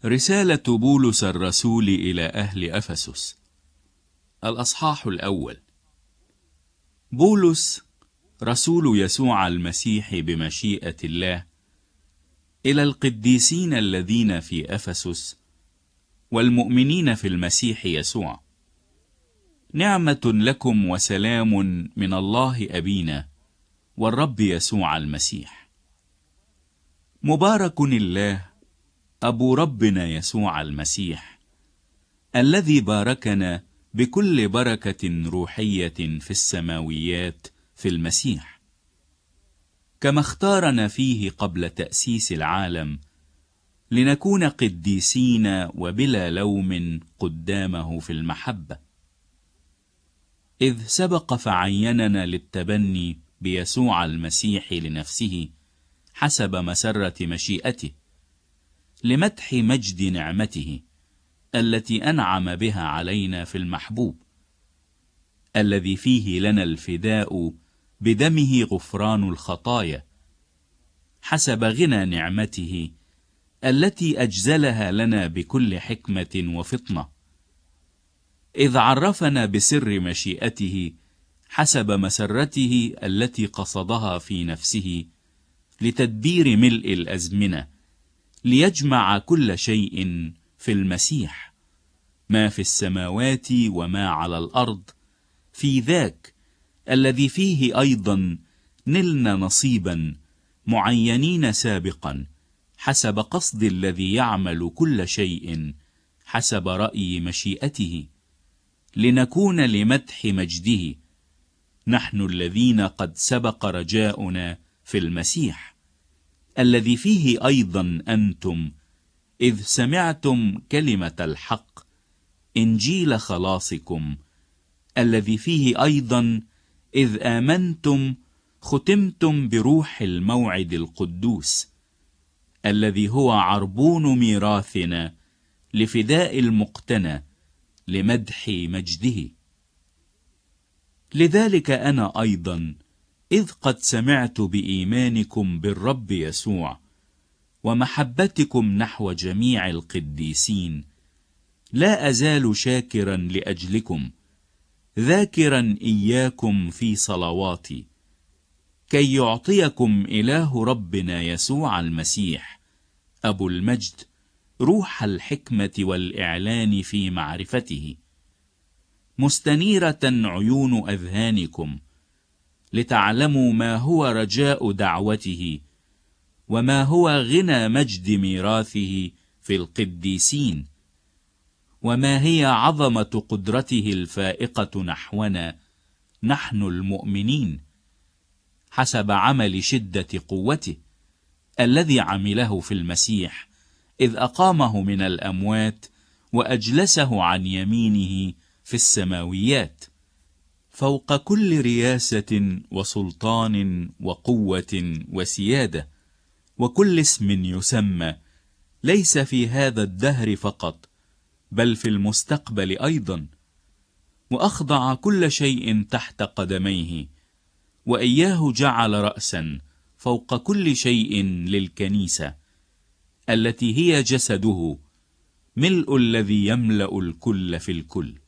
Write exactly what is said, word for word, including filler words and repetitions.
رسالة بولس الرسول إلى أهل أفسس، الأصحاح الأول. بولس رسول يسوع المسيح بمشيئة الله، إلى القديسين الذين في أفسس والمؤمنين في المسيح يسوع، نعمة لكم وسلام من الله أبينا والرب يسوع المسيح. مبارك الله أبو ربنا يسوع المسيح، الذي باركنا بكل بركة روحية في السماويات في المسيح، كما اختارنا فيه قبل تأسيس العالم لنكون قديسين وبلا لوم قدامه في المحبة، إذ سبق فعيننا للتبني بيسوع المسيح لنفسه حسب مسرة مشيئته، لمدح مجد نعمته التي أنعم بها علينا في المحبوب، الذي فيه لنا الفداء بدمه غفران الخطايا، حسب غنى نعمته التي أجزلها لنا بكل حكمة وفطنة، إذ عرفنا بسر مشيئته حسب مسرته التي قصدها في نفسه لتدبير ملء الأزمنة، ليجمع كل شيء في المسيح، ما في السماوات وما على الأرض، في ذاك الذي فيه أيضا نلنا نصيبا معينين سابقا حسب قصد الذي يعمل كل شيء حسب رأي مشيئته، لنكون لمدح مجده، نحن الذين قد سبق رجاؤنا في المسيح، الذي فيه أيضا أنتم إذ سمعتم كلمة الحق إنجيل خلاصكم، الذي فيه أيضا إذ آمنتم ختمتم بروح الموعد القدوس، الذي هو عربون ميراثنا لفداء المقتنى لمدح مجده. لذلك أنا أيضا إذ قد سمعت بإيمانكم بالرب يسوع ومحبتكم نحو جميع القديسين، لا أزال شاكرا لأجلكم، ذاكرا إياكم في صلواتي، كي يعطيكم إله ربنا يسوع المسيح أبو المجد روح الحكمة والإعلان في معرفته، مستنيرة عيون أذهانكم، لتعلموا ما هو رجاء دعوته، وما هو غنى مجد ميراثه في القديسين، وما هي عظمة قدرته الفائقة نحونا نحن المؤمنين، حسب عمل شدة قوته الذي عمله في المسيح إذ أقامه من الأموات وأجلسه عن يمينه في السماويات، فوق كل رياسة وسلطان وقوة وسيادة وكل اسم يسمى، ليس في هذا الدهر فقط بل في المستقبل أيضا، وأخضع كل شيء تحت قدميه، وإياه جعل رأسا فوق كل شيء للكنيسة، التي هي جسده، ملء الذي يملأ الكل في الكل.